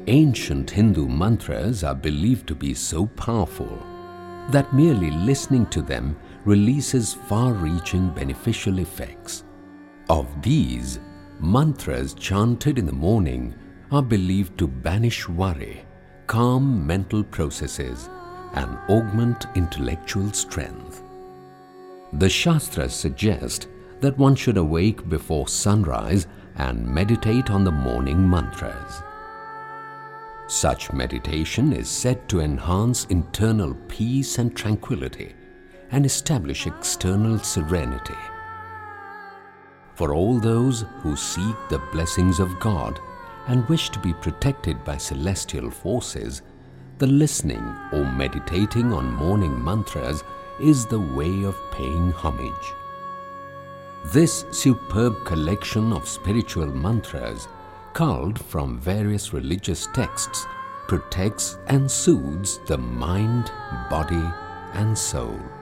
ancient Hindu mantras are believed to be so powerful that merely listening to them releases far-reaching beneficial effects. Of these, mantras chanted in the morning are believed to banish worry, calm mental processes, and augment intellectual strength. The Shastras suggest that one should awake before sunrise and meditate on the morning mantras. Such meditation is said to enhance internal peace and tranquility and establish external serenity. For all those who seek the blessings of God and wish to be protected by celestial forces, the listening or meditating on morning mantras is the way of paying homage. This superb collection of spiritual mantras, culled from various religious texts, protects and soothes the mind, body, and soul.